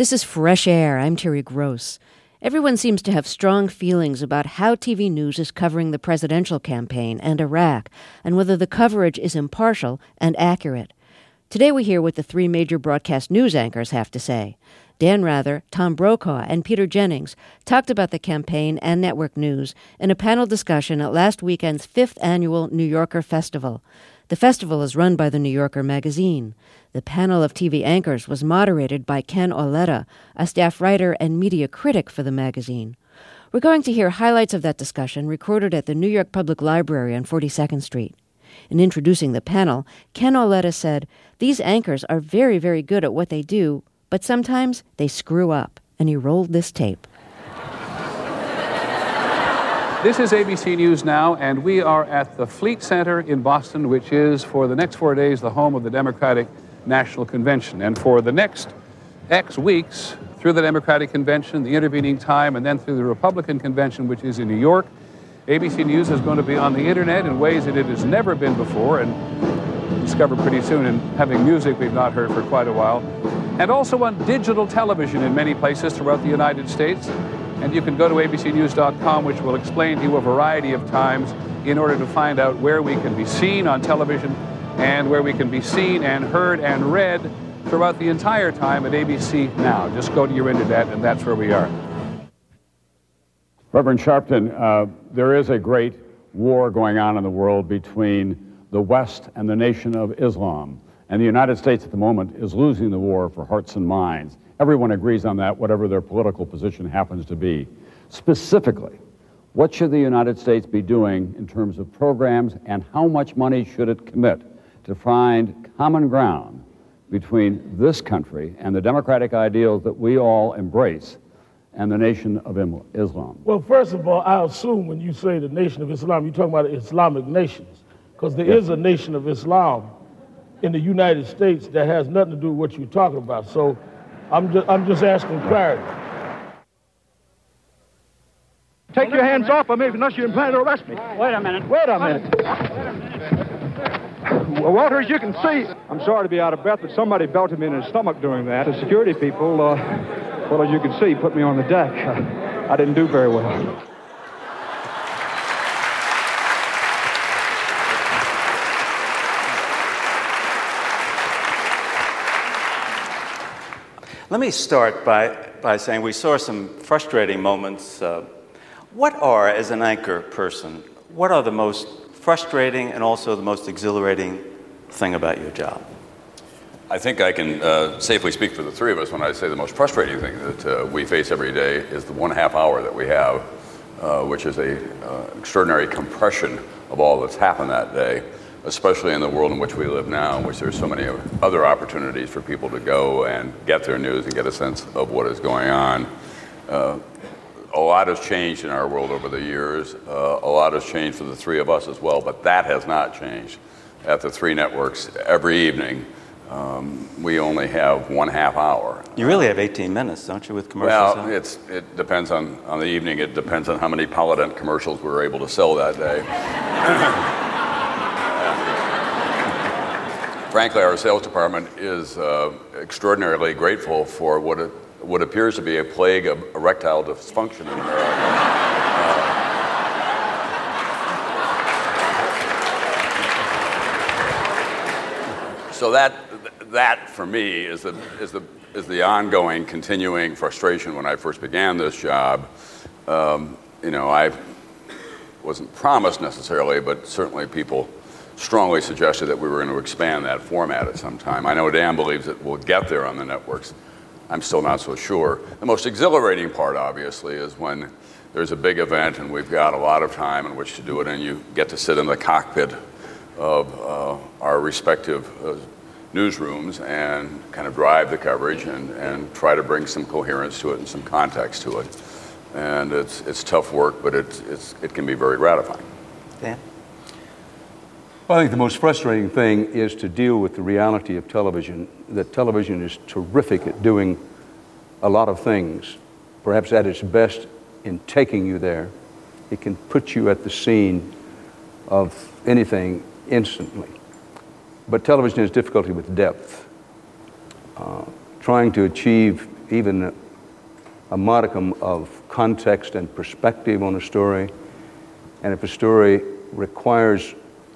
This is Fresh Air. I'm Terry Gross. Everyone seems to have strong feelings about how TV news is covering the presidential campaign and Iraq, and whether the coverage is impartial and accurate. Today we hear what the three major broadcast news anchors have to say. Dan Rather, Tom Brokaw, and Peter Jennings talked about the campaign and network news in a panel discussion at last weekend's 5th annual New Yorker Festival. The festival is run by the New Yorker magazine. The panel of TV anchors was moderated by Ken Auletta, a staff writer and media critic for the magazine. We're going to hear highlights of that discussion recorded at the New York Public Library on 42nd Street. In introducing the panel, Ken Auletta said, "These anchors are very, very good at what they do, but sometimes they screw up." And he rolled this tape. This is ABC News Now, and we are at the Fleet Center in Boston, which is, for the next 4 days, the home of the Democratic National Convention. And for the next X weeks, through the Democratic Convention, the intervening time, and then through the Republican Convention, which is in New York, ABC News is going to be on the Internet in ways that it has never been before, and discover pretty soon in having music we've not heard for quite a while, and also on digital television in many places throughout the United States. And you can go to abcnews.com, which will explain to you a variety of times in order to find out where we can be seen on television and where we can be seen and heard and read throughout the entire time at ABC Now. Just go to your internet, and that's where we are. Reverend Sharpton, there is a great war going on in the world between the West and the Nation of Islam. And the United States at the moment is losing the war for hearts and minds. Everyone agrees on that, whatever their political position happens to be. Specifically, what should the United States be doing in terms of programs, and how much money should it commit to find common ground between this country and the democratic ideals that we all embrace and the Nation of Islam? Well, first of all, I assume when you say the Nation of Islam, you're talking about Islamic nations, because there is a Nation of Islam in the United States that has nothing to do with what you're talking about. So I'm just asking clarity. Take your hands off of me unless you plan to arrest me. Wait a minute. Wait a minute. Well, Walter, as you can see, I'm sorry to be out of breath, but somebody belted me in the stomach doing that. The security people, well, as you can see, put me on the deck. I didn't do very well. Let me start by saying we saw some frustrating moments. What are, as an anchor person, what are the most frustrating and also the most exhilarating thing about your job? I think I can safely speak for the three of us when I say the most frustrating thing that we face every day is the 1.5 hour that we have, which is a extraordinary compression of all that's happened that day, especially in the world in which we live now, in which there's so many other opportunities for people to go and get their news and get a sense of what is going on. A lot has changed in our world over the years. A lot has changed for the three of us as well, but that has not changed. At the three networks, every evening, we only have 1/2 hour. You really have 18 minutes, don't you, with commercials? Well, it depends on the evening. It depends on how many Polident commercials we were able to sell that day. Frankly, our sales department is extraordinarily grateful for what appears to be a plague of erectile dysfunction in America. So that for me is the ongoing, continuing frustration. When I first began this job, I wasn't promised necessarily, but certainly people strongly suggested that we were going to expand that format at some time. I know Dan believes that we'll get there on the networks. I'm still not so sure. The most exhilarating part, obviously, is when there's a big event and we've got a lot of time in which to do it, and you get to sit in the cockpit of our respective newsrooms and kind of drive the coverage and try to bring some coherence to it and some context to it. And it's tough work, but it can be very gratifying. Dan? Well, I think the most frustrating thing is to deal with the reality of television, that television is terrific at doing a lot of things, perhaps at its best in taking you there. It can put you at the scene of anything instantly. But television has difficulty with depth. Trying to achieve even a modicum of context and perspective on a story. And if a story requires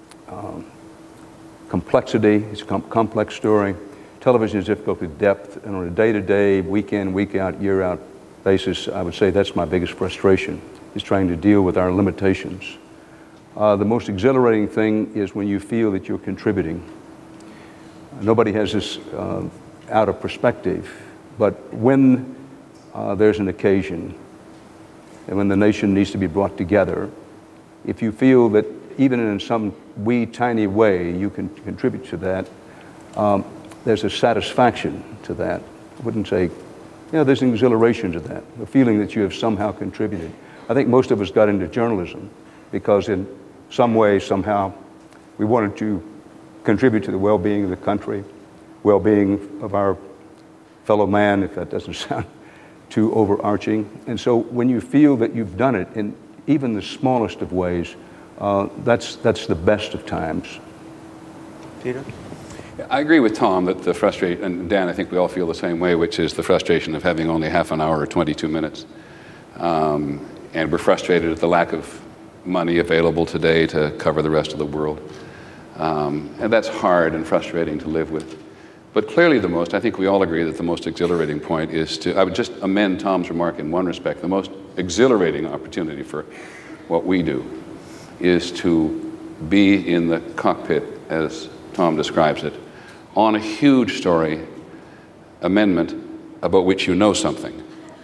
complexity, it's a complex story, television is difficult with depth, and on a day-to-day, week-in, week-out, year-out basis, I would say that's my biggest frustration, is trying to deal with our limitations. The most exhilarating thing is when you feel that you're contributing. Nobody has this out of perspective, but when there's an occasion and when the nation needs to be brought together, if you feel that even in some wee tiny way you can contribute to that, there's a satisfaction to that. I wouldn't say, there's an exhilaration to that, the feeling that you have somehow contributed. I think most of us got into journalism because in some way, somehow, we wanted to contribute to the well-being of the country, well-being of our fellow man, if that doesn't sound too overarching. And so when you feel that you've done it in even the smallest of ways, that's the best of times. Peter? I agree with Tom that the frustration, and Dan, I think we all feel the same way, which is the frustration of having only half an hour or 22 minutes. And we're frustrated at the lack of money available today to cover the rest of the world. And that's hard and frustrating to live with. But clearly I think we all agree that the most exhilarating point is I would just amend Tom's remark in one respect. The most exhilarating opportunity for what we do is to be in the cockpit, as Tom describes it, on a huge story amendment about which you know something.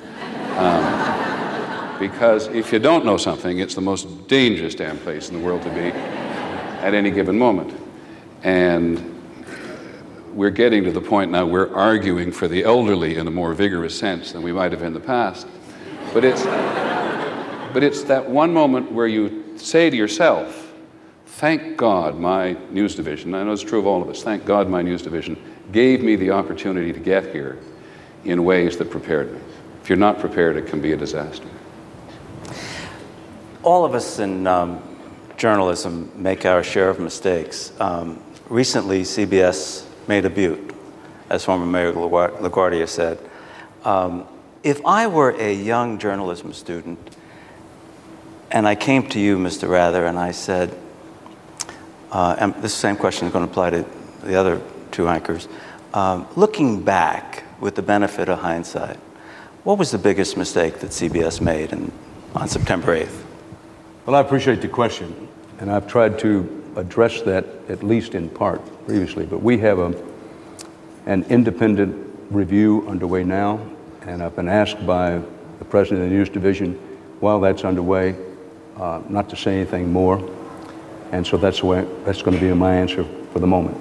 Because if you don't know something, it's the most dangerous damn place in the world to be at any given moment. And we're getting to the point now we're arguing for the elderly in a more vigorous sense than we might have in the past. But it's that one moment where you say to yourself, thank God my news division, I know it's true of all of us, thank God my news division gave me the opportunity to get here in ways that prepared me. If you're not prepared, it can be a disaster. All of us in journalism make our share of mistakes. Recently, CBS made a butte, as former Mayor LaGuardia said. If I were a young journalism student and I came to you, Mr. Rather, and I said, and this same question is going to apply to the other two anchors, looking back with the benefit of hindsight, what was the biggest mistake that CBS made on September 8th? Well, I appreciate the question, and I've tried to address that at least in part previously, but we have an independent review underway now, and I've been asked by the president of the news division while that's underway not to say anything more, and so that's going to be my answer for the moment.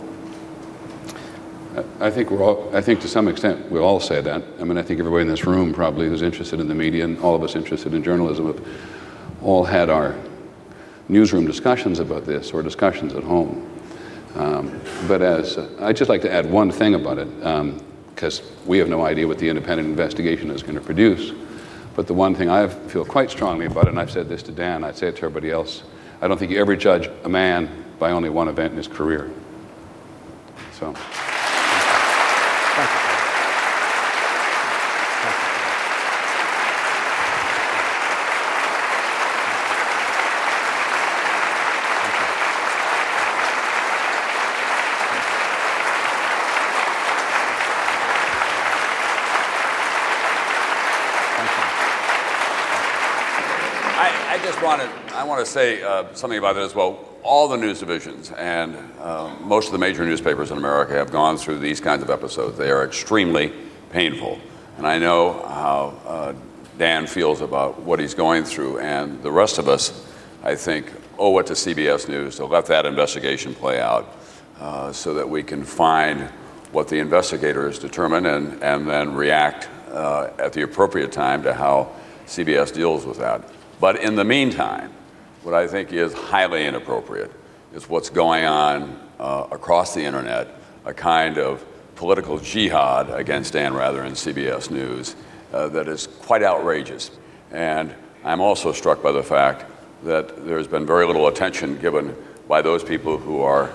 I think to some extent we all say that. I mean, I think everybody in this room probably who's interested in the media, and all of us interested in journalism, have all had our newsroom discussions about this, or discussions at home. But I'd just like to add one thing about it, because we have no idea what the independent investigation is going to produce. But the one thing I feel quite strongly about, and I've said this to Dan, I'd say it to everybody else, I don't think you ever judge a man by only one event in his career. So. I want to say something about it as well. All the news divisions and most of the major newspapers in America have gone through these kinds of episodes. They are extremely painful. And I know how Dan feels about what he's going through. And the rest of us, I think, owe it to CBS News to let that investigation play out so that we can find what the investigators determine and then react at the appropriate time to how CBS deals with that. But in the meantime, what I think is highly inappropriate is what's going on across the internet, a kind of political jihad against Dan Rather and CBS News that is quite outrageous. And I'm also struck by the fact that there's been very little attention given by those people who are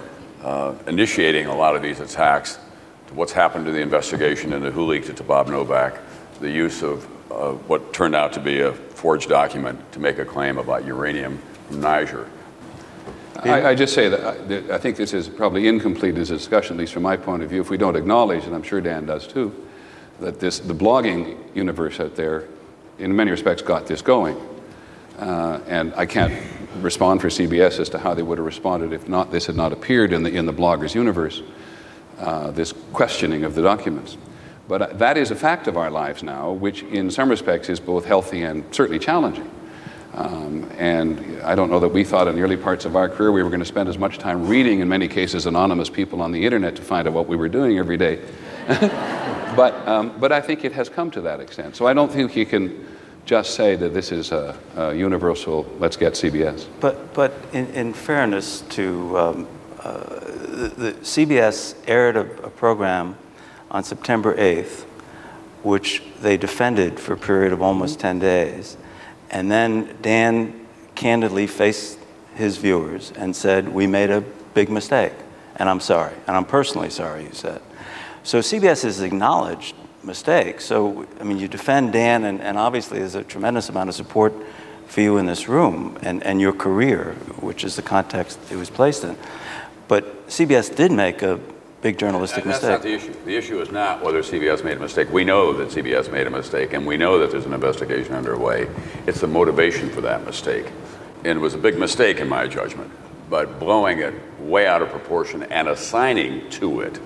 initiating a lot of these attacks to what's happened to the investigation into who leaked it to Bob Novak the use of what turned out to be a forged document to make a claim about uranium from Niger. I just say that I think this is probably incomplete as a discussion, at least from my point of view, if we don't acknowledge, and I'm sure Dan does too, that the blogging universe out there, in many respects, got this going. And I can't respond for CBS as to how they would have responded if this had not appeared in the bloggers universe, this questioning of the documents. But that is a fact of our lives now, which in some respects is both healthy and certainly challenging. And I don't know that we thought in the early parts of our career we were going to spend as much time reading, in many cases, anonymous people on the internet to find out what we were doing every day. But I think it has come to that extent. So I don't think you can just say that this is a universal, let's get CBS. But in fairness to the CBS aired a program on September 8th, which they defended for a period of almost 10 days. And then Dan candidly faced his viewers and said, we made a big mistake, and I'm sorry. And I'm personally sorry, he said. So CBS has acknowledged mistakes. So, I mean, you defend Dan, and obviously there's a tremendous amount of support for you in this room and your career, which is the context it was placed in. But CBS did make a big journalistic mistake. That's not the issue. The issue is not whether CBS made a mistake. We know that CBS made a mistake, and we know that there's an investigation underway. It's the motivation for that mistake. And it was a big mistake in my judgment, but blowing it way out of proportion and assigning to it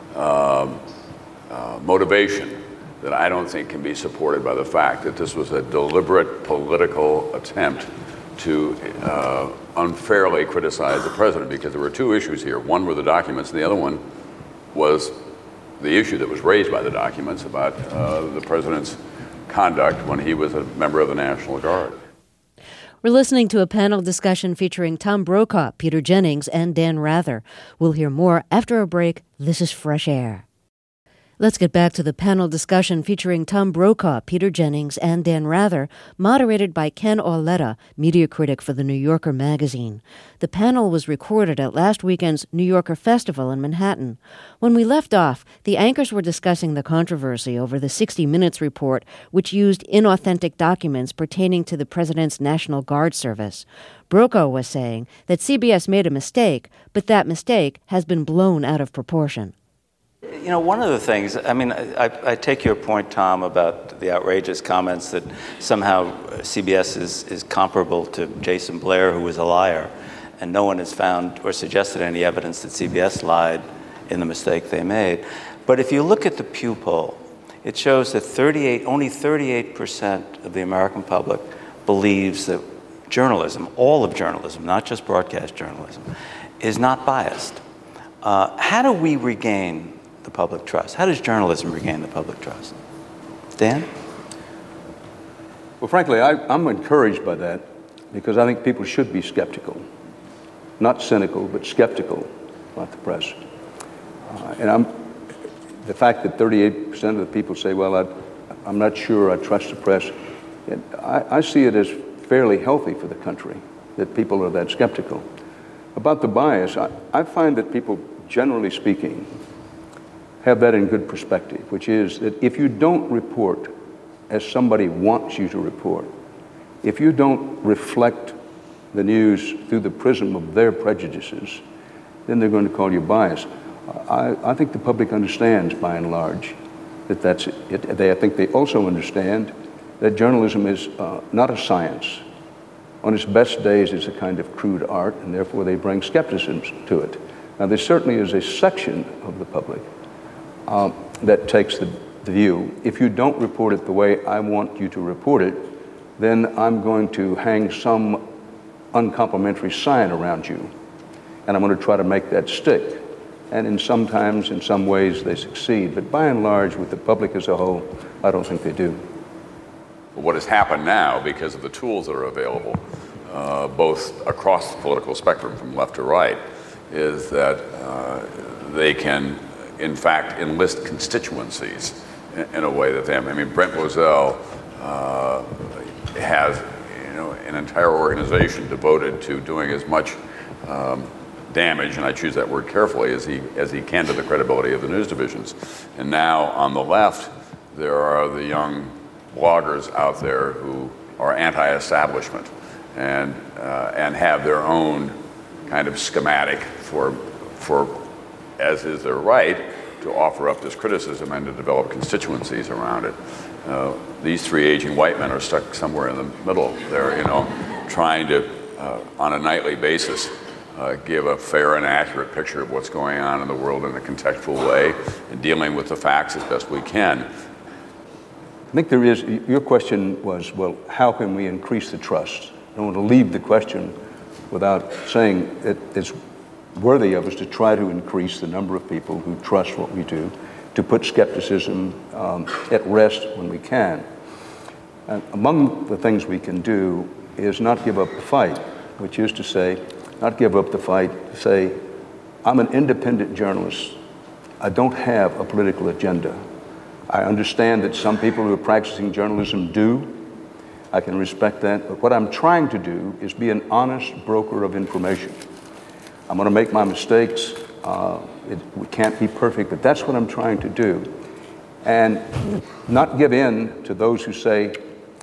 motivation that I don't think can be supported by the fact that this was a deliberate political attempt to unfairly criticize the president, because there were two issues here. One were the documents, and the other one was the issue that was raised by the documents about the president's conduct when he was a member of the National Guard. We're listening to a panel discussion featuring Tom Brokaw, Peter Jennings, and Dan Rather. We'll hear more after a break. This is Fresh Air. Let's get back to the panel discussion featuring Tom Brokaw, Peter Jennings, and Dan Rather, moderated by Ken Auletta, media critic for The New Yorker magazine. The panel was recorded at last weekend's New Yorker Festival in Manhattan. When we left off, the anchors were discussing the controversy over the 60 Minutes report, which used inauthentic documents pertaining to the president's National Guard service. Brokaw was saying that CBS made a mistake, but that mistake has been blown out of proportion. You know, one of the things, I mean, I take your point, Tom, about the outrageous comments that somehow CBS is comparable to Jason Blair, who was a liar, and no one has found or suggested any evidence that CBS lied in the mistake they made. But if you look at the Pew poll, it shows that only 38% of the American public believes that journalism, all of journalism, not just broadcast journalism, is not biased. How do we regain the public trust? How does journalism regain the public trust? Dan? Well, frankly, I'm encouraged by that, because I think people should be skeptical. Not cynical, but skeptical about the press. The fact that 38% of the people say, well, I'm not sure I trust the press, I see it as fairly healthy for the country that people are that skeptical. About the bias, I find that people, generally speaking, have that in good perspective, which is that if you don't report as somebody wants you to report, if you don't reflect the news through the prism of their prejudices, then they're going to call you biased. I think the public understands, by and large, that that's it. I think they also understand that journalism is not a science. On its best days, it's a kind of crude art, and therefore they bring skepticism to it. Now, there certainly is a section of the public that takes the view, if you don't report it the way I want you to report it, then I'm going to hang some uncomplimentary sign around you, and I'm going to try to make that stick. And sometimes, in some ways, they succeed. But by and large, with the public as a whole, I don't think they do. What has happened now, because of the tools that are available, both across the political spectrum from left to right, is that they can, in fact, enlist constituencies in a way that they have. I mean, Brent Bozell has, an entire organization devoted to doing as much damage, and I choose that word carefully, as he can to the credibility of the news divisions. And now on the left, there are the young bloggers out there who are anti-establishment and have their own kind of schematic for, as is their right, to offer up this criticism and to develop constituencies around it. These three aging white men are stuck somewhere in the middle there, trying to, on a nightly basis, give a fair and accurate picture of what's going on in the world in a contextual way and dealing with the facts as best we can. I think there is, your question was, well, how can we increase the trust? I don't want to leave the question without saying that it's worthy of us to try to increase the number of people who trust what we do, to put skepticism at rest when we can. And among the things we can do is not give up the fight, which is to say, not give up the fight to say, I'm an independent journalist. I don't have a political agenda. I understand that some people who are practicing journalism do. I can respect that. But what I'm trying to do is be an honest broker of information. I'm going to make my mistakes. We can't be perfect, but that's what I'm trying to do. And not give in to those who say,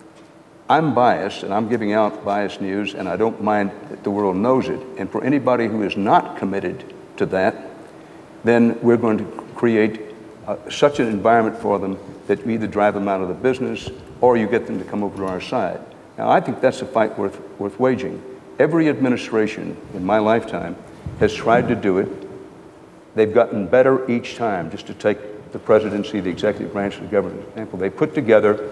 I'm biased and I'm giving out biased news and I don't mind that the world knows it. And for anybody who is not committed to that, then we're going to create such an environment for them that we either drive them out of the business or you get them to come over to our side. Now, I think that's a fight worth waging. Every administration in my lifetime has tried to do it. They've gotten better each time. Just to take the presidency, the executive branch of the government, for example, they put together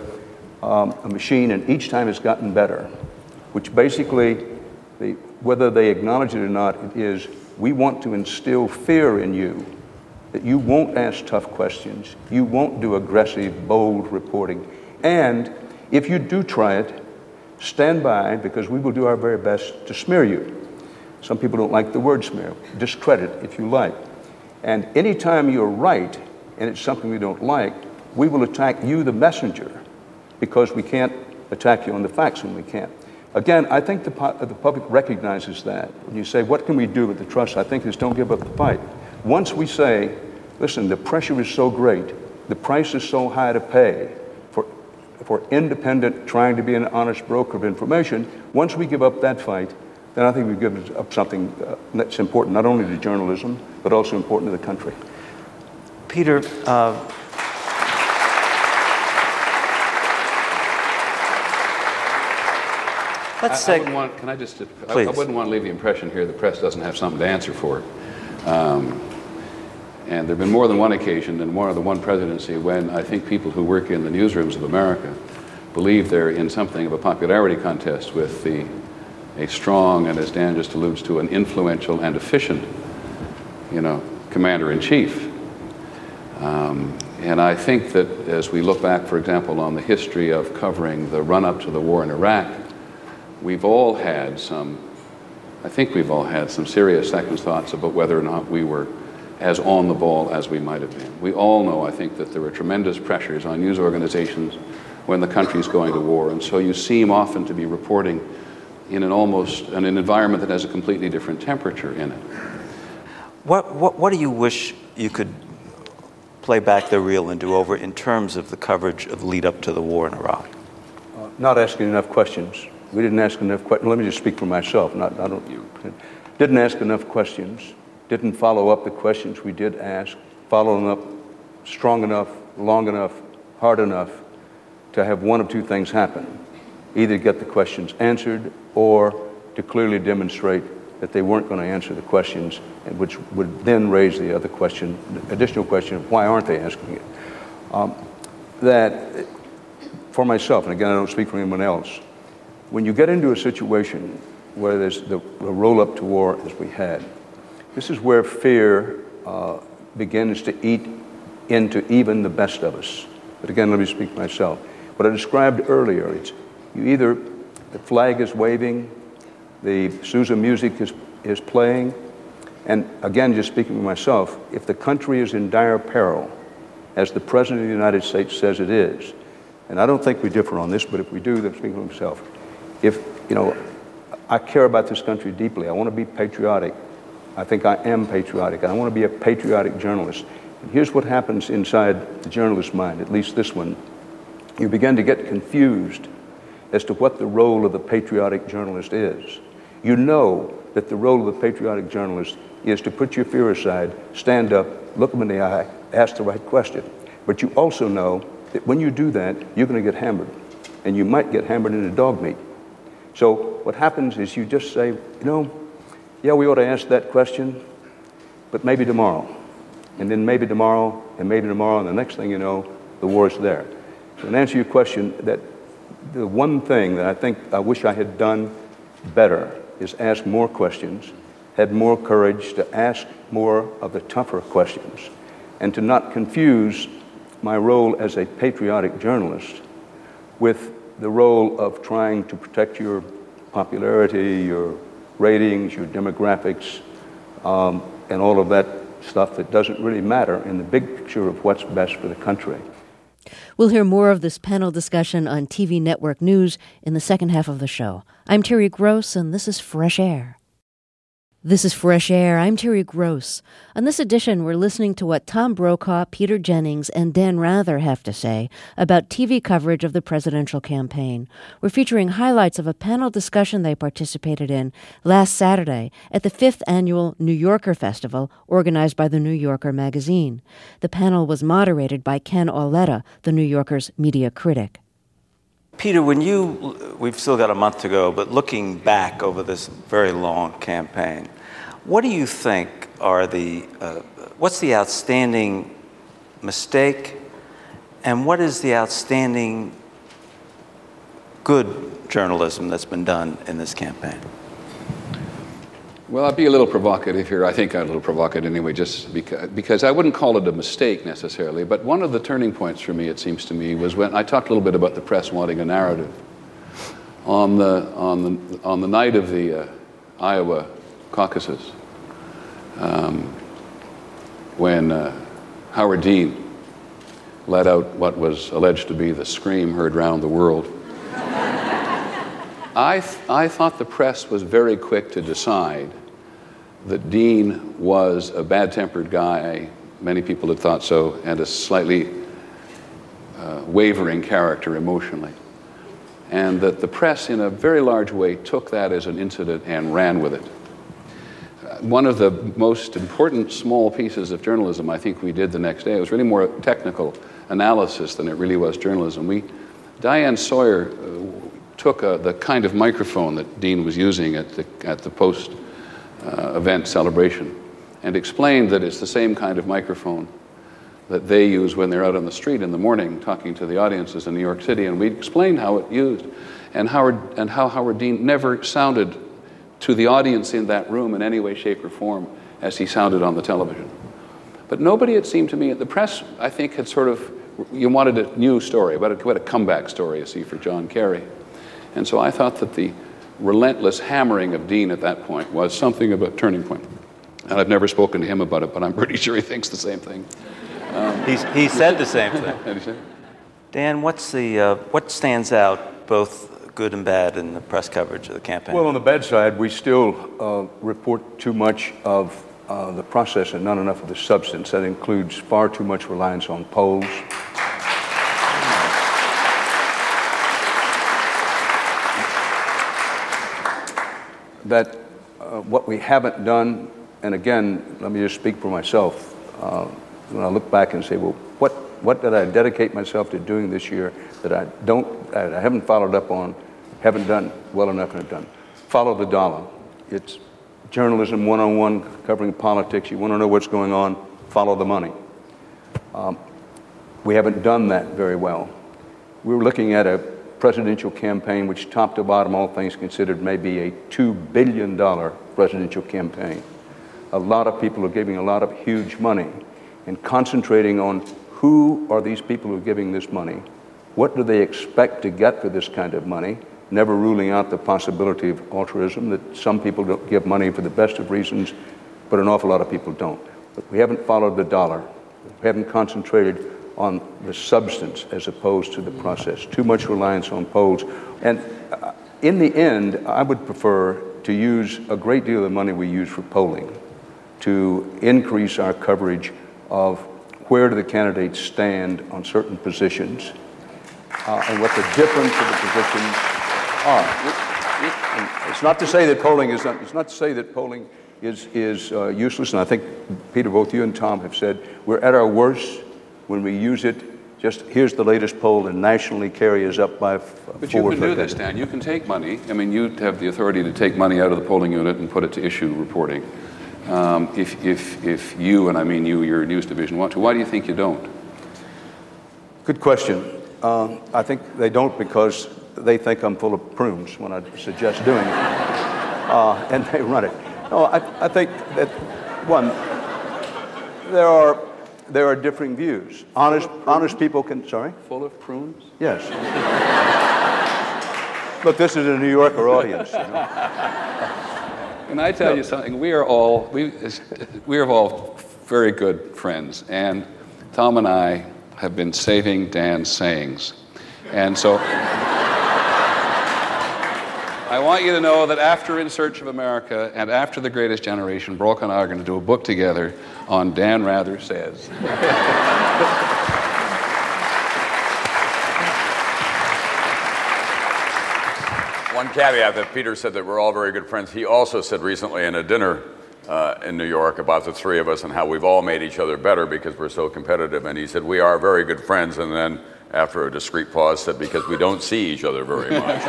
a machine, and each time it's gotten better, which basically, whether they acknowledge it or not, it is, we want to instill fear in you, that you won't ask tough questions, you won't do aggressive, bold reporting, and if you do try it, stand by, because we will do our very best to smear you. Some people don't like the word smear. Discredit, if you like. And anytime you're right, and it's something we don't like, we will attack you, the messenger, because we can't attack you on the facts when we can't. Again, I think the public recognizes that. When you say, what can we do with the trust? I think it's don't give up the fight. Once we say, listen, the pressure is so great, the price is so high to pay for independent, trying to be an honest broker of information, once we give up that fight, then I think we've given up something that's important, not only to journalism, but also important to the country. Peter, let's say... Can I just... I wouldn't want to leave the impression here the press doesn't have something to answer for. And there have been more than one occasion and more than one presidency when I think people who work in the newsrooms of America believe they're in something of a popularity contest with a strong, and as Dan just alludes to, an influential and efficient, commander-in-chief. And I think that as we look back, for example, on the history of covering the run-up to the war in Iraq, we've all had some serious second thoughts about whether or not we were as on the ball as we might have been. We all know, I think, that there were tremendous pressures on news organizations when the country's going to war, and so you seem often to be reporting in an environment that has a completely different temperature in it. What do you wish you could play back the reel and do over in terms of the coverage of the lead up to the war in Iraq? Not asking enough questions. We didn't ask enough questions. Let me just speak for myself. Didn't ask enough questions. Didn't follow up the questions we did ask. Following up strong enough, long enough, hard enough to have one of two things happen. Either get the questions answered or to clearly demonstrate that they weren't going to answer the questions, and which would then raise the other question, the additional question of why aren't they asking it? That, for myself, and again I don't speak for anyone else, when you get into a situation where there's the roll-up to war as we had, this is where fear begins to eat into even the best of us. But again, let me speak for myself. What I described earlier, it's the flag is waving, the Sousa music is playing, and again, just speaking for myself, if the country is in dire peril, as the President of the United States says it is, and I don't think we differ on this, but if we do, then speaking for myself, I care about this country deeply, I want to be patriotic, I think I am patriotic, and I want to be a patriotic journalist, And here's what happens inside the journalist's mind, at least this one. You begin to get confused as to what the role of the patriotic journalist is. You know that the role of the patriotic journalist is to put your fear aside, stand up, look them in the eye, ask the right question. But you also know that when you do that, you're going to get hammered. And you might get hammered into dog meat. So what happens is you just say, yeah, we ought to ask that question, but maybe tomorrow. And then maybe tomorrow, and maybe tomorrow, and the next thing you know, the war is there. So to answer your question, that the one thing that I think I wish I had done better is ask more questions, had more courage to ask more of the tougher questions, and to not confuse my role as a patriotic journalist with the role of trying to protect your popularity, your ratings, your demographics, and all of that stuff that doesn't really matter in the big picture of what's best for the country. We'll hear more of this panel discussion on TV Network News in the second half of the show. I'm Terry Gross, and this is Fresh Air. This is Fresh Air. I'm Terry Gross. On this edition, we're listening to what Tom Brokaw, Peter Jennings, and Dan Rather have to say about TV coverage of the presidential campaign. We're featuring highlights of a panel discussion they participated in last Saturday at the 5th Annual New Yorker Festival, organized by The New Yorker magazine. The panel was moderated by Ken Auletta, The New Yorker's media critic. Peter, we've still got a month to go, but looking back over this very long campaign, what do you think are what's the outstanding mistake, and what is the outstanding good journalism that's been done in this campaign? Well, I'll be a little provocative here. I think I'm a little provocative anyway, just because I wouldn't call it a mistake necessarily. But one of the turning points for me, it seems to me, was when I talked a little bit about the press wanting a narrative. On the night of the Iowa caucuses, when Howard Dean let out what was alleged to be the scream heard round the world, I thought the press was very quick to decide that Dean was a bad-tempered guy. Many people had thought so, and a slightly wavering character emotionally. And that the press, in a very large way, took that as an incident and ran with it. One of the most important small pieces of journalism I think we did the next day, it was really more technical analysis than it really was journalism. Diane Sawyer took the kind of microphone that Dean was using at the post-event celebration and explained that it's the same kind of microphone that they use when they're out on the street in the morning talking to the audiences in New York City. And we explained how it used and how Howard Dean never sounded to the audience in that room in any way, shape, or form as he sounded on the television. But nobody, it seemed to me, the press, I think, had sort of, you wanted a new story, what a comeback story, you see, for John Kerry. And so I thought that the relentless hammering of Dean at that point was something of a turning point. And I've never spoken to him about it, but I'm pretty sure he thinks the same thing. He said the same thing. Dan, what stands out, both good and bad, in the press coverage of the campaign? Well, on the bad side, we still report too much of the process and not enough of the substance. That includes far too much reliance on polls. That what we haven't done, and again, let me just speak for myself, when I look back and say, well, what did I dedicate myself to doing this year that I haven't followed up on, haven't done well enough and have done? Follow the dollar. It's journalism 101, covering politics. You want to know what's going on, follow the money. We haven't done that very well. We were looking at a presidential campaign which, top to bottom, all things considered, may be a $2 billion presidential campaign. A lot of people are giving a lot of huge money and concentrating on who are these people who are giving this money, what do they expect to get for this kind of money, never ruling out the possibility of altruism, that some people don't give money for the best of reasons, but an awful lot of people don't. But we haven't followed the dollar. We haven't concentrated on the substance as opposed to the process. Too much reliance on polls. And in the end, I would prefer to use a great deal of the money we use for polling to increase our coverage of where do the candidates stand on certain positions and what the difference of the positions are. And it's not to say that polling is not, it's not to say that polling is useless, and I think, Peter, both you and Tom have said we're at our worst when we use it. Just here's the latest poll, and nationally carry us up by But you can do this, Dan. You can take money. I mean, you have the authority to take money out of the polling unit and put it to issue reporting. If you, and I mean you, your news division want to, why do you think you don't? Good question. I think they don't because they think I'm full of prunes when I suggest doing it, and they run it. No, I think that, one, there are differing views. Honest people can, sorry? Full of prunes? Yes. Look, this is a New Yorker audience. You know? And I tell you something, we are all very good friends, and Tom and I have been saving Dan's sayings. And so I want you to know that after In Search of America and after The Greatest Generation, Brock and I are going to do a book together on Dan Rather Says. One caveat that Peter said that we're all very good friends. He also said recently in a dinner in New York about the three of us and how we've all made each other better because we're so competitive. And he said, we are very good friends. And then after a discreet pause said, because we don't see each other very much.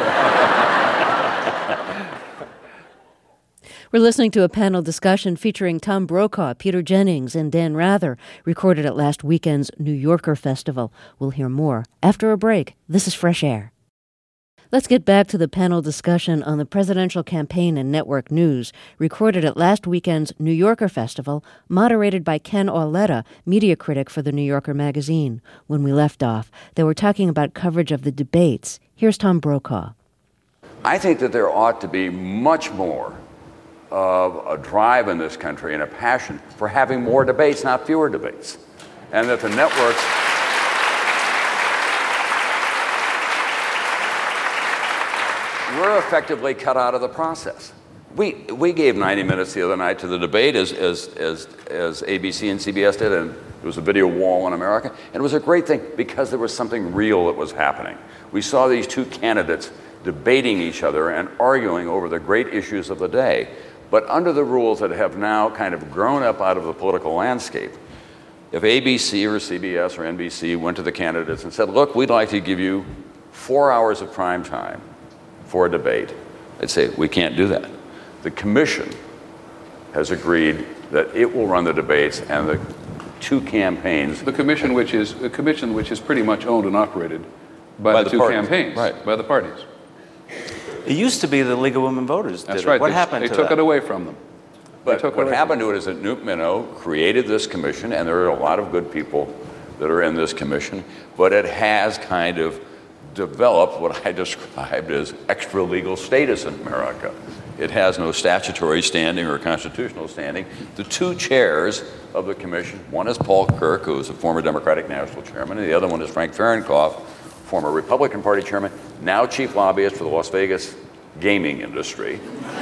We're listening to a panel discussion featuring Tom Brokaw, Peter Jennings, and Dan Rather, recorded at last weekend's New Yorker Festival. We'll hear more after a break. This is Fresh Air. Let's get back to the panel discussion on the presidential campaign and network news, recorded at last weekend's New Yorker Festival, moderated by Ken Auletta, media critic for the New Yorker magazine. When we left off, they were talking about coverage of the debates. Here's Tom Brokaw. I think that there ought to be much more of a drive in this country and a passion for having more debates, not fewer debates. And that the networks... we're effectively cut out of the process. We gave 90 minutes the other night to the debate as ABC and CBS did, and there was a video wall in America. And it was a great thing because there was something real that was happening. We saw these two candidates debating each other and arguing over the great issues of the day. But under the rules that have now kind of grown up out of the political landscape, if ABC or CBS or NBC went to the candidates and said, look, we'd like to give you 4 hours of prime time for a debate, they'd say, we can't do that. The commission has agreed that it will run the debates and the two campaigns. The commission, which is pretty much owned and operated by the two parties. campaigns, Right. By the parties. It used to be the League of Women Voters did That's it. right. What happened to They took that? it away from them. But what happened to it is that Newt Minow created this commission, and there are a lot of good people that are in this commission, but it has kind of developed what I described as extra legal status in America. It has no statutory standing or constitutional standing. The two chairs of the commission, one is Paul Kirk, who is a former Democratic National Chairman, and the other one is Frank Fahrenkopf, former Republican Party Chairman, now chief lobbyist for the Las Vegas gaming industry.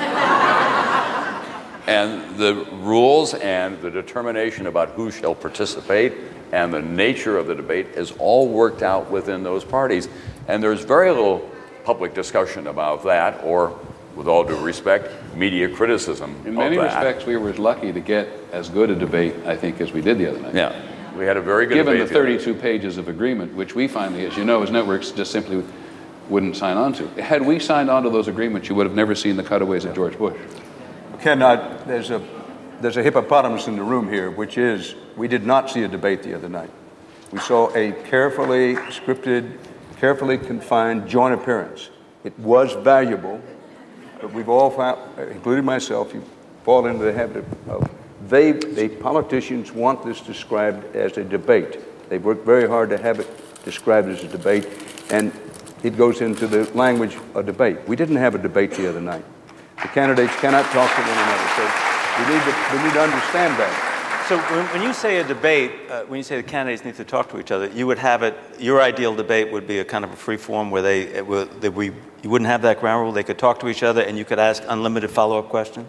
And the rules and the determination about who shall participate and the nature of the debate is all worked out within those parties. And there's very little public discussion about that, or, with all due respect, media criticism of that. In many respects, we were lucky to get as good a debate, I think, as we did the other night. Yeah, we had a very good Given debate. the 32 pages of agreement, which we finally, as you know, as networks just simply wouldn't sign on to. Had we signed on to those agreements, you would have never seen the cutaways of George Bush. Ken, there's a hippopotamus in the room here, which is we did not see a debate the other night. We saw a carefully scripted, carefully confined joint appearance. It was valuable, but we've all found, including myself, you fall into the habit of the politicians want this described as a debate. They've worked very hard to have it described as a debate, and it goes into the language of debate. We didn't have a debate the other night. The candidates cannot talk to one another, so we need to understand that. So when you say a debate, when you say the candidates need to talk to each other, you would have it, your ideal debate would be a kind of a free form where you wouldn't have that ground rule, they could talk to each other and you could ask unlimited follow-up questions?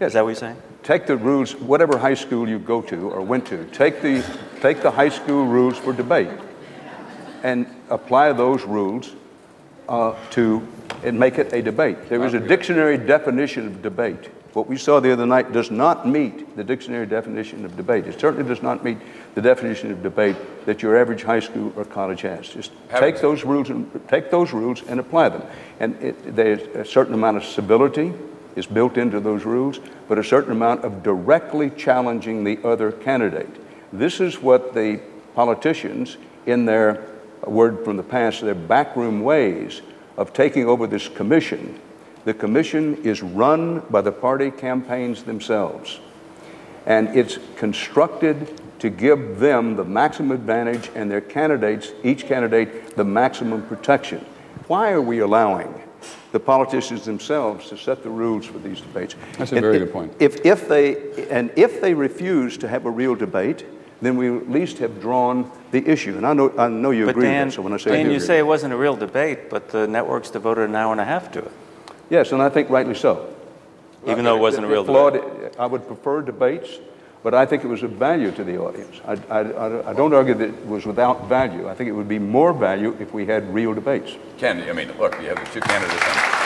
Is that what you're saying? Take the rules, whatever high school you go to or went to, take the high school rules for debate and apply those rules and make it a debate. There is a dictionary definition of debate. What we saw the other night does not meet the dictionary definition of debate. It certainly does not meet the definition of debate that your average high school or college has. Just take those rules and apply them. And there's a certain amount of civility is built into those rules, but a certain amount of directly challenging the other candidate. This is what the politicians, in their word from the past, their backroom ways of taking over this commission. The commission is run by the party campaigns themselves. And it's constructed to give them the maximum advantage and their candidates, each candidate, the maximum protection. Why are we allowing the politicians themselves to set the rules for these debates? That's a very good point. If they refuse to have a real debate, then we at least have drawn the issue. And I know you agree with that. So when I say Dan, you say it wasn't a real debate, but the networks devoted an hour and a half to it. Yes, and I think rightly so. Even though it wasn't a real debate. I would prefer debates, but I think it was of value to the audience. I don't argue that it was without value. I think it would be more value if we had real debates. Ken, I mean, look, you have the two candidates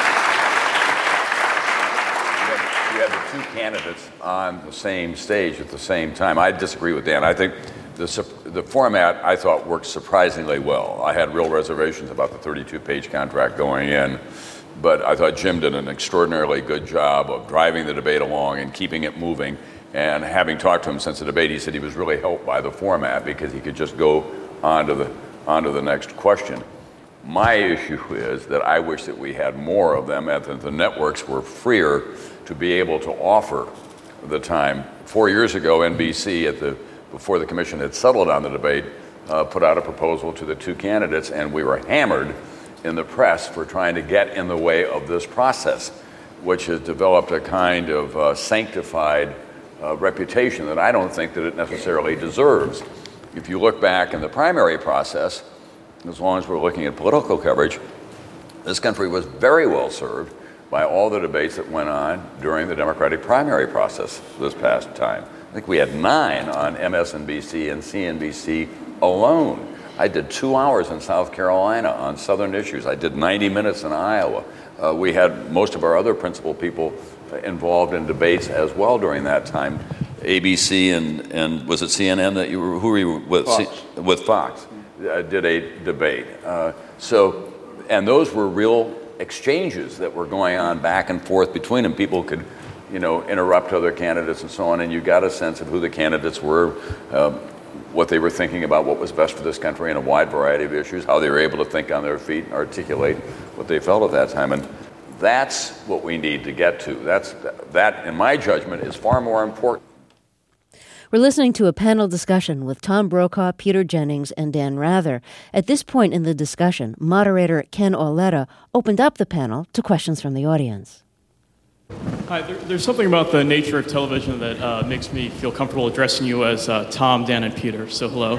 on the same stage at the same time. I disagree with Dan. I think the format, I thought, worked surprisingly well. I had real reservations about the 32-page contract going in, but I thought Jim did an extraordinarily good job of driving the debate along and keeping it moving. And having talked to him since the debate, he said he was really helped by the format because he could just go on to the next question. My issue is that I wish that we had more of them, and that the networks were freer to be able to offer the time. 4 years ago, NBC, before the commission had settled on the debate, put out a proposal to the two candidates, and we were hammered in the press for trying to get in the way of this process, which has developed a kind of sanctified reputation that I don't think that it necessarily deserves. If you look back in the primary process, as long as we're looking at political coverage, this country was very well served by all the debates that went on during the Democratic primary process this past time. I think we had 9 on MSNBC and CNBC alone. I did 2 hours in South Carolina on Southern issues. I did 90 minutes in Iowa. We had most of our other principal people involved in debates as well during that time. ABC and was it CNN that you were, who were you with? Fox. With Fox did a debate. And those were real exchanges that were going on back and forth between them. People could, interrupt other candidates and so on, and you got a sense of who the candidates were, what they were thinking about, what was best for this country in a wide variety of issues, how they were able to think on their feet and articulate what they felt at that time. And that's what we need to get to. That, in my judgment, is far more important. We're listening to a panel discussion with Tom Brokaw, Peter Jennings, and Dan Rather. At this point in the discussion, moderator Ken Auletta opened up the panel to questions from the audience. Hi, there's something about the nature of television that makes me feel comfortable addressing you as Tom, Dan, and Peter, so hello.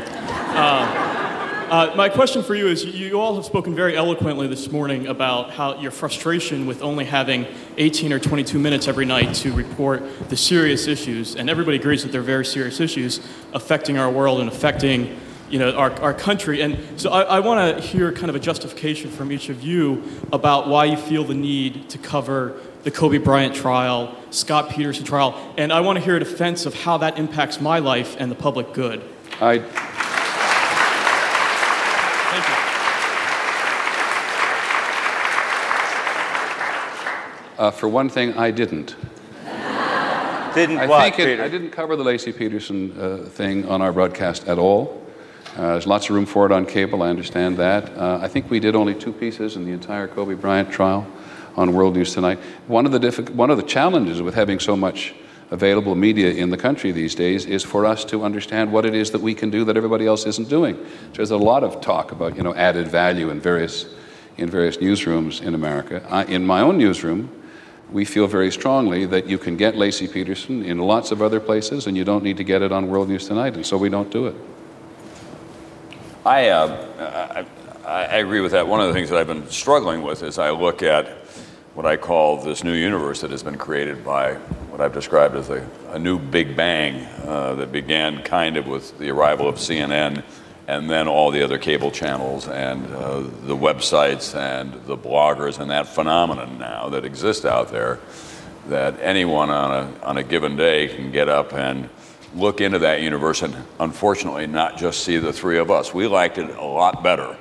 My question for you is, you all have spoken very eloquently this morning about how your frustration with only having 18 or 22 minutes every night to report the serious issues, and everybody agrees that they're very serious issues affecting our world and affecting our country. And so I want to hear kind of a justification from each of you about why you feel the need to cover the Kobe Bryant trial, Scott Peterson trial, and I want to hear a defense of how that impacts my life and the public good. Thank you. For one thing, I didn't. I didn't cover the Laci Peterson thing on our broadcast at all. There's lots of room for it on cable, I understand that. I think we did only 2 pieces in the entire Kobe Bryant trial on World News Tonight. One of the challenges with having so much available media in the country these days is for us to understand what it is that we can do that everybody else isn't doing. There's a lot of talk about added value in various newsrooms in America. In my own newsroom, we feel very strongly that you can get Laci Peterson in lots of other places, and you don't need to get it on World News Tonight, and so we don't do it. I agree with that. One of the things that I've been struggling with is I look at what I call this new universe that has been created by what I've described as a new Big Bang that began kind of with the arrival of CNN and then all the other cable channels and the websites and the bloggers and that phenomenon now that exists out there, that anyone on a given day can get up and look into that universe and unfortunately not just see the three of us. We liked it a lot better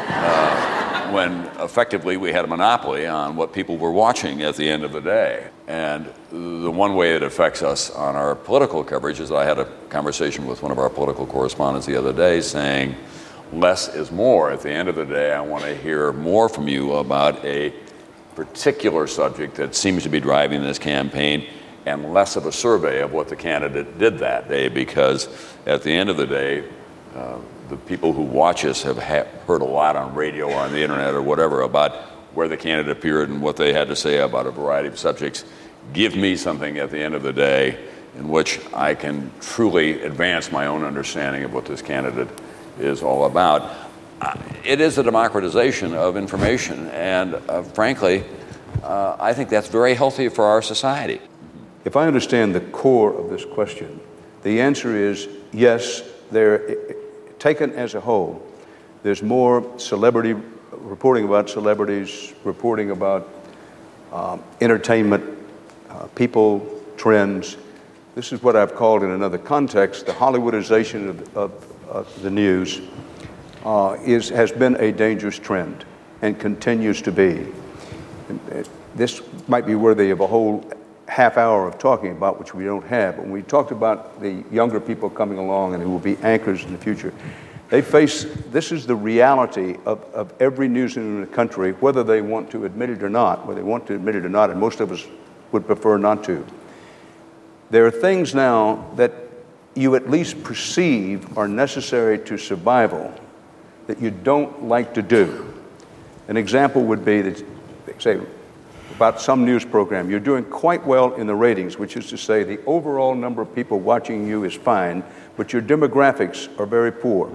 when effectively we had a monopoly on what people were watching at the end of the day. And the one way it affects us on our political coverage is I had a conversation with one of our political correspondents the other day saying, less is more. At the end of the day, I want to hear more from you about a particular subject that seems to be driving this campaign and less of a survey of what the candidate did that day, because at the end of the day, the people who watch us have heard a lot on radio or on the internet or whatever about where the candidate appeared and what they had to say about a variety of subjects. Give me something at the end of the day in which I can truly advance my own understanding of what this candidate is all about. It is a democratization of information, and frankly, I think that's very healthy for our society. If I understand the core of this question, the answer is yes, taken as a whole, there's more celebrity reporting about celebrities, reporting about entertainment, people, trends. This is what I've called in another context, the Hollywoodization of the news has been a dangerous trend and continues to be. This might be worthy of a whole half hour of talking about, which we don't have. When we talked about the younger people coming along and who will be anchors in the future, this is the reality of every newsroom in the country, whether they want to admit it or not, and most of us would prefer not to. There are things now that you at least perceive are necessary to survival that you don't like to do. An example would be that, say, about some news program, you're doing quite well in the ratings, which is to say the overall number of people watching you is fine, but your demographics are very poor.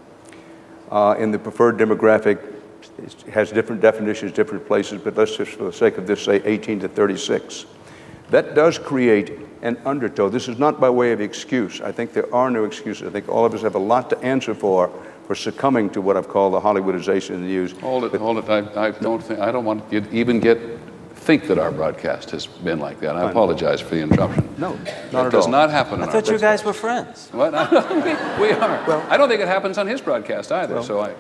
In the preferred demographic, it has different definitions, different places, but let's just, for the sake of this, say 18 to 36. That does create an undertow. This is not by way of excuse. I think there are no excuses. I think all of us have a lot to answer for succumbing to what I've called the Hollywoodization of the news. Hold it. I don't want you to even think that our broadcast has been like that. I apologize for the interruption. No, not at all. It does not happen in our I thought you guys were friends. What? We are. Well, I don't think it happens on his broadcast either.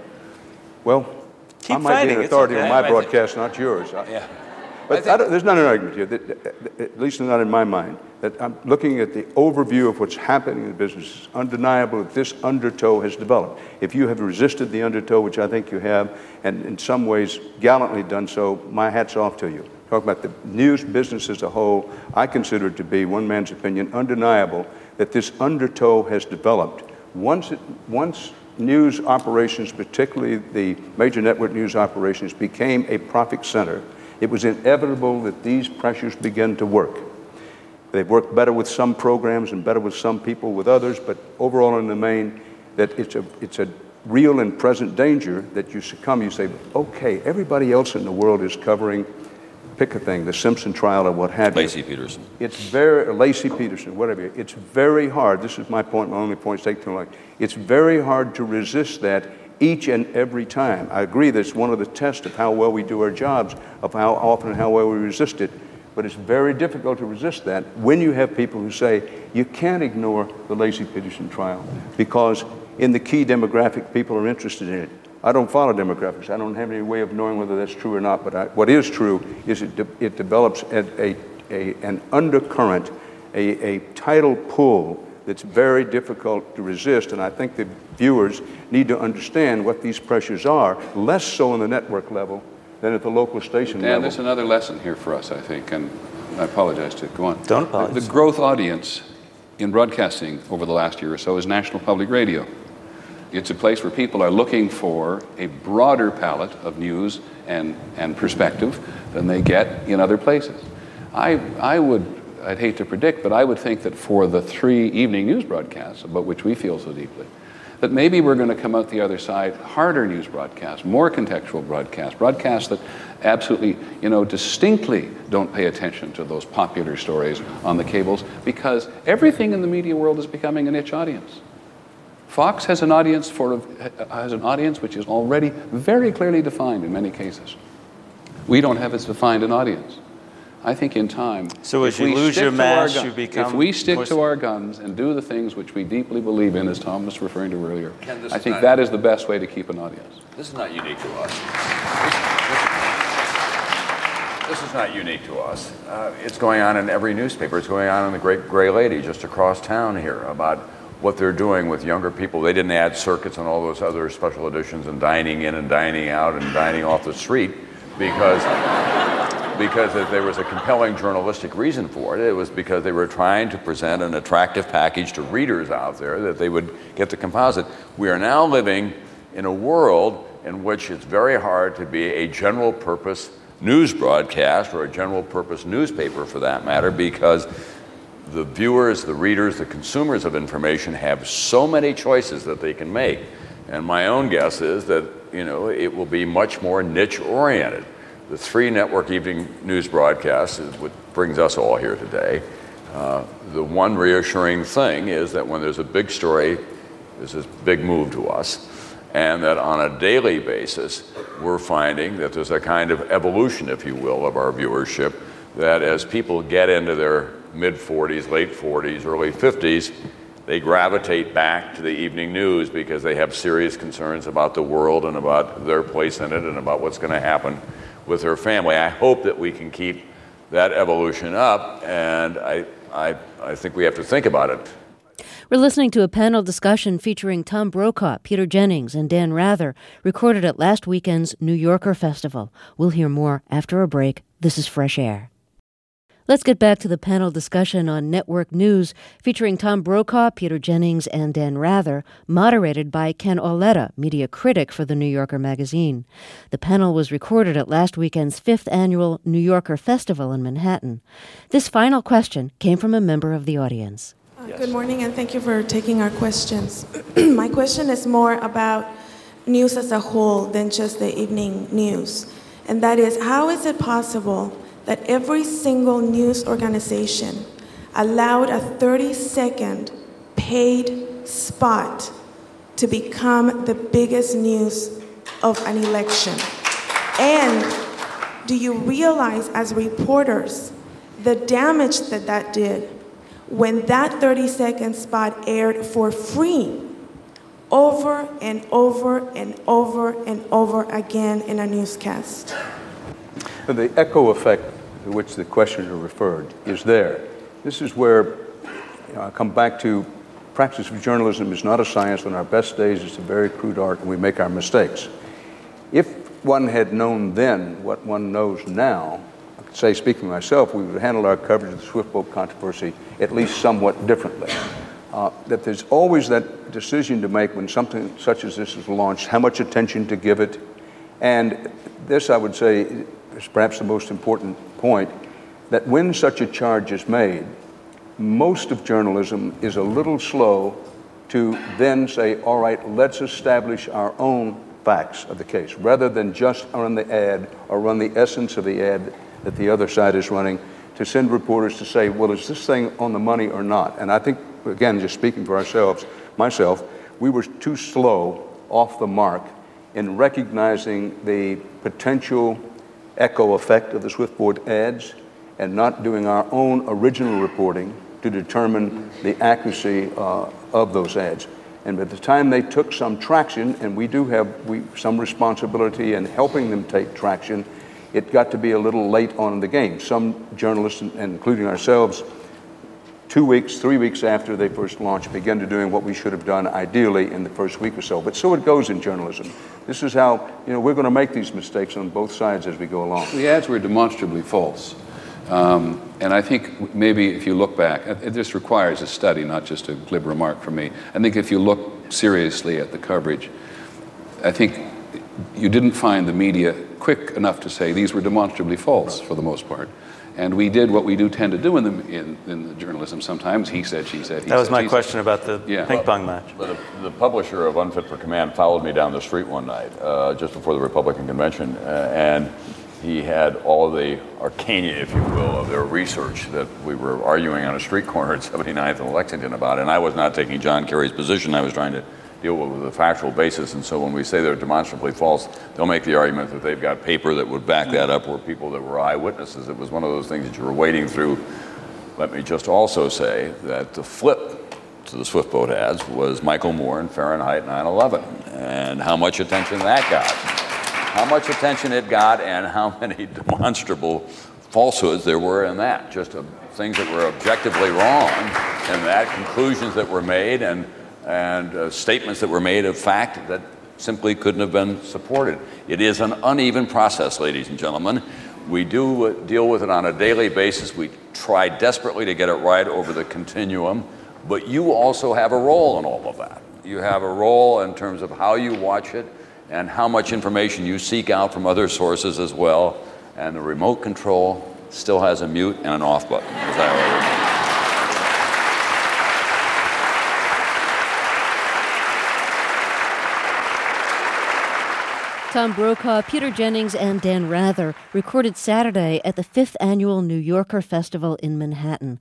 I might be an authority on my broadcast, not yours. Yeah. But there's not an argument here, at least not in my mind, that I'm looking at the overview of what's happening in the business. It's undeniable that this undertow has developed. If you have resisted the undertow, which I think you have, and in some ways gallantly done so, my hat's off to you. Talk about the news business as a whole, I consider it to be, one man's opinion, undeniable that this undertow has developed. Once news operations, particularly the major network news operations, became a profit center, it was inevitable that these pressures began to work. They've worked better with some programs and better with some people with others, but overall in the main, that it's a real and present danger that you succumb. You say, okay, everybody else in the world is covering, pick a thing, the Simpson trial or what have you. Lacey Peterson. Lacey Peterson, whatever. It's very hard. This is my point. My only point is take too long. It's very hard to resist that each and every time. I agree that it's one of the tests of how well we do our jobs, of how often and how well we resist it. But it's very difficult to resist that when you have people who say, you can't ignore the Lacey Peterson trial because in the key demographic, people are interested in it. I don't follow demographics. I don't have any way of knowing whether that's true or not, but what is true is it develops an undercurrent, a tidal pull that's very difficult to resist, and I think the viewers need to understand what these pressures are, less so on the network level than at the local station level. There's another lesson here for us, I think, and I apologize to go on. Don't apologize. The growth audience in broadcasting over the last year or so is National Public Radio. It's a place where people are looking for a broader palette of news and perspective than they get in other places. I'd hate to predict, but I would think that for the 3 evening news broadcasts, about which we feel so deeply, But maybe we're going to come out the other side, harder news broadcasts, more contextual broadcasts that absolutely, distinctly don't pay attention to those popular stories on the cables, because everything in the media world is becoming a niche audience. Fox has an audience which is already very clearly defined in many cases. We don't have as defined an audience. I think in time, so as you lose your mass, you become. If we stick to our guns and do the things which we deeply believe in, as Tom was referring to earlier, I think that is the best way to keep an audience. This is not unique to us. This is not unique to us. It's going on in every newspaper. It's going on in the Great Gray Lady just across town here about what they're doing with younger people. They didn't add circuits and all those other special editions and dining in and dining out and dining off the street because there was a compelling journalistic reason for it. It was because they were trying to present an attractive package to readers out there that they would get the composite. We are now living in a world in which it's very hard to be a general purpose news broadcast or a general purpose newspaper for that matter, because the viewers, the readers, the consumers of information have so many choices that they can make. And my own guess is that, it will be much more niche oriented. The 3 network evening news broadcasts is what brings us all here today. The one reassuring thing is that when there's a big story, there's this big move to us, and that on a daily basis, we're finding that there's a kind of evolution, if you will, of our viewership, that as people get into their mid-40s, late 40s, early 50s, they gravitate back to the evening news because they have serious concerns about the world and about their place in it and about what's going to happen with their family. I hope that we can keep that evolution up, and I think we have to think about it. We're listening to a panel discussion featuring Tom Brokaw, Peter Jennings, and Dan Rather, recorded at last weekend's New Yorker Festival. We'll hear more after a break. This is Fresh Air. Let's get back to the panel discussion on network news featuring Tom Brokaw, Peter Jennings, and Dan Rather, moderated by Ken Auletta, media critic for The New Yorker magazine. The panel was recorded at last weekend's 5th annual New Yorker Festival in Manhattan. This final question came from a member of the audience. Yes. Good morning, and thank you for taking our questions. My question is more about news as a whole than just the evening news. And that is, how is it possible that every single news organization allowed a 30-second paid spot to become the biggest news of an election? And do you realize as reporters the damage that did when that 30-second spot aired for free over and over and over and over again in a newscast? The echo effect to which the questioner referred is there. This is where I come back to practice of journalism is not a science. On our best days, it's a very crude art, and we make our mistakes. If one had known then what one knows now, I could say, speaking for myself, we would handle our coverage of the Swift Boat controversy at least somewhat differently. That there's always that decision to make when something such as this is launched, how much attention to give it. And this, I would say, is perhaps the most important point, that when such a charge is made, most of journalism is a little slow to then say, all right, let's establish our own facts of the case, rather than just run the ad or run the essence of the ad that the other side is running, to send reporters to say, well, is this thing on the money or not? And I think, again, just speaking for myself, we were too slow off the mark in recognizing the potential echo effect of the Swiftboard ads and not doing our own original reporting to determine the accuracy of those ads. And by the time they took some traction, and we do have some responsibility in helping them take traction, it got to be a little late on in the game. Some journalists, and including ourselves, 2 weeks, 3 weeks after they first launched, began to doing what we should have done ideally in the first week or so. But so it goes in journalism. This is how, we're going to make these mistakes on both sides as we go along. The ads were demonstrably false. And I think maybe if you look back, this requires a study, not just a glib remark from me. I think if you look seriously at the coverage, I think you didn't find the media quick enough to say these were demonstrably false for the most part. And we did what we do tend to do in the journalism sometimes. He said, she said, he That was said, my she question said. about the ping pong match. The publisher of Unfit for Command followed me down the street one night, just before the Republican convention, and he had all the arcana, if you will, of their research that we were arguing on a street corner at 79th and Lexington about. And I was not taking John Kerry's position. I was trying to deal with a factual basis. And so when we say they're demonstrably false, they'll make the argument that they've got paper that would back that up, or people that were eyewitnesses. It was one of those things that you were wading through. Let me just also say that the flip to the Swift Boat ads was Michael Moore and Fahrenheit 9/11, and how much attention that got. How much attention it got, and how many demonstrable falsehoods there were in that. Just things that were objectively wrong in that, conclusions that were made, and statements that were made of fact that simply couldn't have been supported. It is an uneven process, ladies and gentlemen. We do deal with it on a daily basis. We try desperately to get it right over the continuum, but you also have a role in all of that. You have a role in terms of how you watch it and how much information you seek out from other sources as well. And the remote control still has a mute and an off button, as I already mentioned. Tom Brokaw, Peter Jennings, and Dan Rather recorded Saturday at the 5th Annual New Yorker Festival in Manhattan.